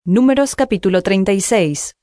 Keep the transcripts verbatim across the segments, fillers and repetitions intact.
Números capítulo treinta y seis.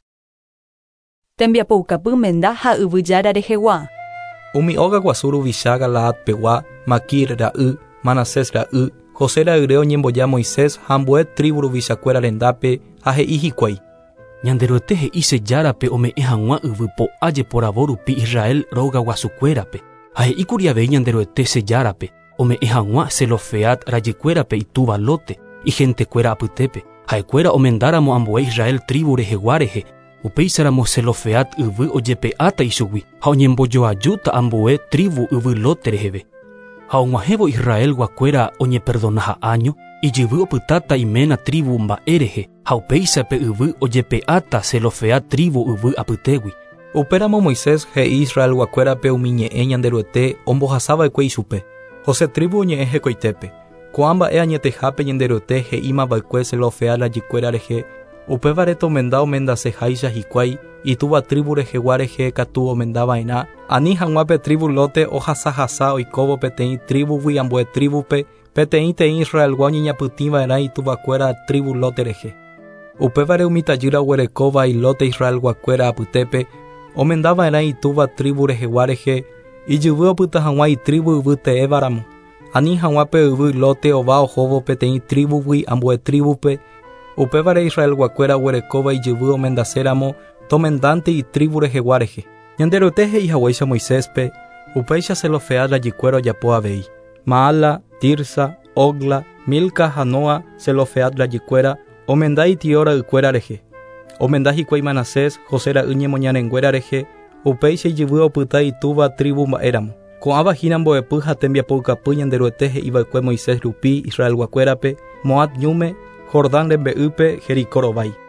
Tembiapoukapu menda ha yvyjára rehegua. Umi oga guasuru vishaga laat pegua, Makir ra'y, Manasés ra'y, José ra'yre oñemboja Moisés ha ambue tribu vichakuéra rendápe ha he'i hikuái. Ñanderoete he'i sejárape ome'ẽ hag̃ua yvy po'áje poravo rupi Israel róga guasukuérape. Ha he'íkuri avei ñanderoete sejárape ome'ẽ hag̃ua Zelofead rajykuérape itúva Lote igentekue apytépe. Ha'ekuéra omendáramo ambue Israel tribu rehegua rehe. Upéicharamo Zelofead yvy ojepe'áta ichugui ha oñembojoajúta ambue tribu yvy Lote reheve. Ha og̃uahẽvo Israel guakuéra oñeperdona ha'áño ijyvy opytáta iména tribu mba'e rehe ha upéichape yvy ojepe'áta Zelofead tribu yvy apytégui. Upéramo Moisés he'i Israel guakuérape umi ñe'ẽ ñanderoete ombohasava'ekue ichupe. José tribu oñe'ẽ hekoitépe. Ko'ã mba'e añetehápe ñanderoete he'i mava'ekue Zelofead rajykuéra rehe. Upévare omenda omendaseháicha hikuái itúva tribu rehegua rehe katu omendava'erã. Ani hag̃uápe tribu Lote ohasahasa oikóvo peteĩ tribugui ambue tribupe peteĩ teĩ Israelgua oñeñapytĩva'erã itúvakuéra tribu Lote rehe. Upévare umi tajýra oguerekóva Lote Israelguakuéra apytépe omendava'erã itúva tribu rehegua rehe ijyvy opyta hag̃ua itribu yvy te'ẽvaramo. Ani hag̃uápe yvy Lote ova ohóvo peteĩ tribugui ambue tribupe. Upévare Israel guakuéra oguerekóva ijyvy omendaséramo tomendante itribu rehegua rehe. Ñanderoete he'i hag̃uáicha Moiséspe upéicha Zelofead rajykuéra ojapo avei. Maala, Tirsa, Ogla, Milca ha Noa Zelofead rajykuéra omenda itio ra'ykuéra rehe. Omenda hikuái Manasés José ra'y ñemoñarenguéra rehe upéicha ijyvy opyta itúva tribu mba'éramo. Ko'ã vahína mbo'epy ha tembiapoukapy ñanderoete he'iva'ekue Moisés rupi Israel guakuérape Moab ñúme, Jordán rembe'ýpe, Jericó rovái.